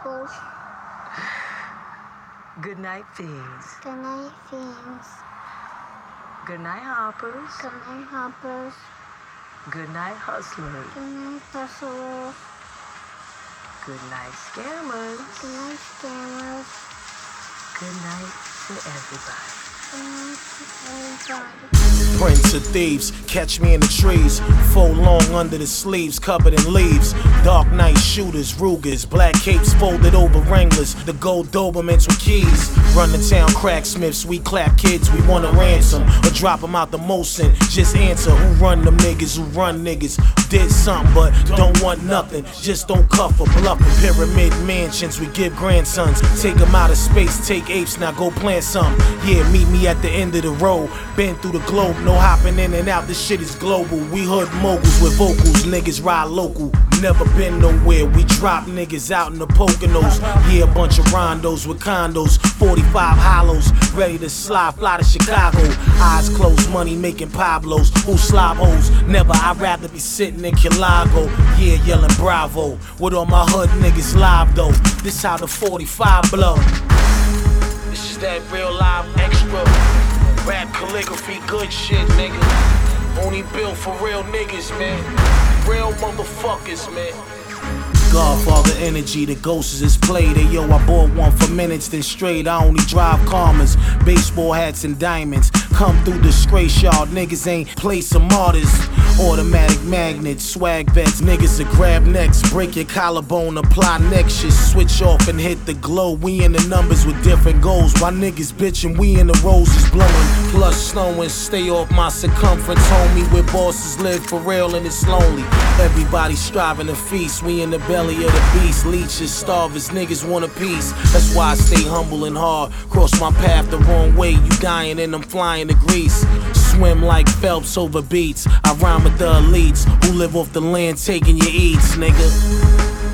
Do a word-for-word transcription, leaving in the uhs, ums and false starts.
Hoppers. Good night, Fiends. Good night, Fiends. Good night, Hoppers. Good night, Hoppers. Good night, Hustlers. Good night, Hustlers. Good night, Scammers. Good night, Scammers. Good night to everybody. Good night to everybody. Prince of thieves, catch me in the trees. Fold long under the sleeves, covered in leaves. Dark night shooters, Rugers, black capes folded over Wranglers. The gold Dobermans with keys. Run the town cracksmiths, we clap kids, we want a ransom. Or drop them out the Molson, just answer who run them niggas, who run niggas. Did something but don't want nothing, just don't cuff or bluff. Pyramid mansions, we give grandsons. Take them out of space, take apes, now go plant some. Yeah, meet me at the end of the road. Been through the globe, no hopping in and out, this shit is global. We hood moguls with vocals, niggas ride local. Never been nowhere, we drop niggas out in the Poconos. Yeah, a bunch of rondos with condos, forty-five hollows, ready to slide, fly to Chicago. Eyes closed, money making Pablos, who slob hoes. Never, I'd rather be sitting in Kilago. Yeah, yelling bravo, with all my hood niggas live though. This how the forty-five blow. This is that real live extra. Rap calligraphy, good shit, nigga. Only built for real niggas, man. Real motherfuckers, man. Godfather energy, the ghosts is played. Hey yo, I bought one for minutes, then straight. I only drive commas, baseball hats and diamonds. Come through disgrace, y'all niggas ain't play some martyrs. Automatic magnets, swag vets, niggas that grab necks. Break your collarbone, apply nexus. Switch off and hit the glow. We in the numbers with different goals. Why niggas bitchin', we in the roses blowing. Plus snowing, stay off my circumference, homie. Where bosses live for real and it's lonely. Everybody striving to feast, we in the belly of the beast. Leeches, starvers, niggas want a piece. That's why I stay humble and hard. Cross my path the wrong way, you dying and I'm flying to Greece. Swim like Phelps over beats. I rhyme with the elites who live off the land taking your eats, nigga.